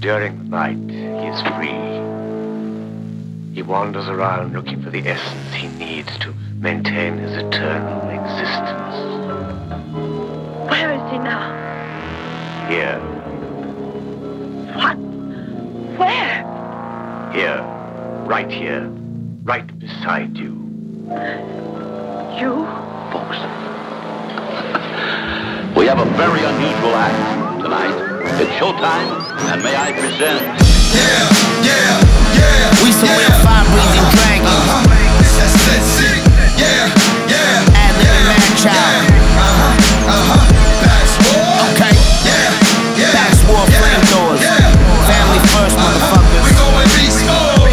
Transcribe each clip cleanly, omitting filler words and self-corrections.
During the night, he is free. He wanders around looking for the essence he needs to maintain his eternal existence. Where is he now? Here. What? Where? Here. Right here. Right beside you. You? Folks, we have a very unusual act tonight. It's showtime, and may I present... We some real fire-breathing dragons. Ad-lib and Madchild. Okay. Bax War flamethrowers. Family first, motherfuckers. We going beast mode.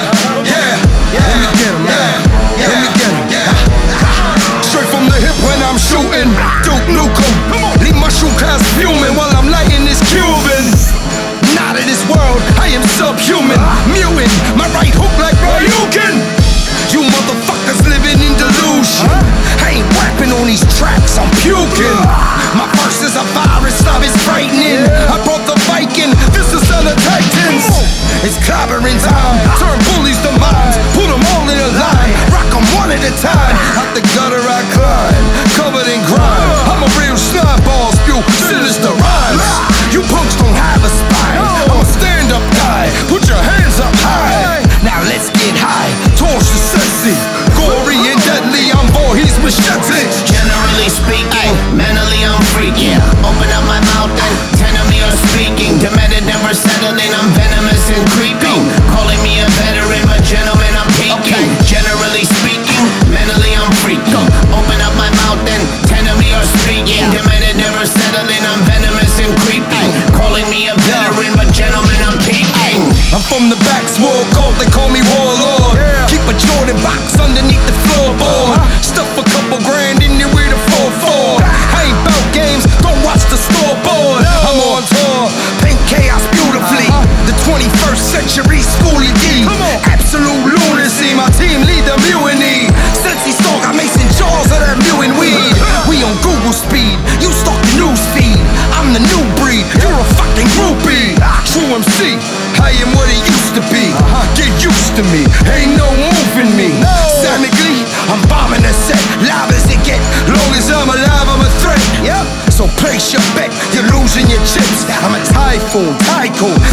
Let me get him, man. Let me get him. Straight from the hip when I'm shooting. Duke Nukem. Leave my shoe cars fuming while I'm lighting this Cuban. Not of this world, I am subhuman. Mewing, my right hook like Ryukin. You motherfuckers living in delusion. I ain't rapping on these tracks, I'm puking. My verse is a virus, love is frightening. I brought the Viking, this is Son of Titans. It's clobbering time, turn bullies to moms. Put them all in a line, rock them one at a time. Out the gutter I climb, covered in grime. I'm a real slime ball, spew sinister rhymes. You punks don't have a spine, I'm a stand-up guy. Put your hands up high. Now let's get high, torch the sexy. Gory and deadly, I'm Voorhees Machete. Generally speaking, mentally I'm freaking. Open up my mouth and 10 of me are speaking. Demented, never settling, I'm venomous and creeping. Calling me a veteran, but gentlemen, I'm peaking. Generally speaking, mentally I'm freaking. Open up my mouth and 10 of me are speaking. Demented, never settling, I'm venomous and creeping. Calling me a veteran, but gentlemen, I'm peaking. I'm from the Bax War cult, they call me Warlord. Keep a Jordan box underneath the floorboard. Stuff a couple grand in there with a 4-4. I ain't bout games, don't watch the scoreboard. I'm on tour, paint chaos beautifully. The 21st century schoolie D. Absolute lunacy, my team lead the mutiny. Sensi Star got Mason Jaws of that mewing weed. We on Google speed, you stalk the news feed. I'm the new breed, you're a fucking groupie. True MC, I am what it used to be. Get used to me, ain't no moving me. Sonically, I'm bombing the set, live as it get. Long as I'm alive, I'm a threat. So place your bet, you're losing your chips. I'm a typhoon, tycoon,